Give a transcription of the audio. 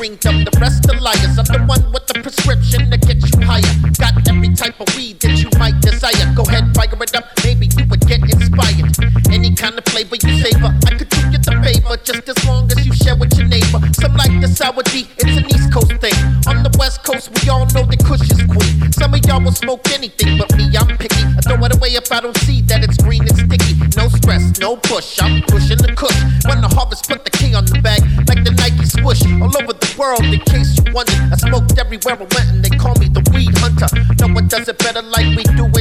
queendom, the rest are liars. I'm the one with the prescription that gets you higher. Got every type of weed that you might desire. Go ahead, fire it up, maybe you would get inspired. Any kind of flavor you savor, I could do you the favor, just as long as you share with your neighbor. Some like the sour D, it's an East Coast thing. On the West Coast, we all know that Kush is queen. Some of y'all will smoke anything, but me, I'm picky. I throw it away if I don't see that it's green and sticky. No stress, no push, I'm pushing the Kush. When the harvest, put the king on the bag, like the Nike swoosh. All over the world, in case you wondered, I smoked everywhere I went and they call me the weed hunter. No one does it better like we do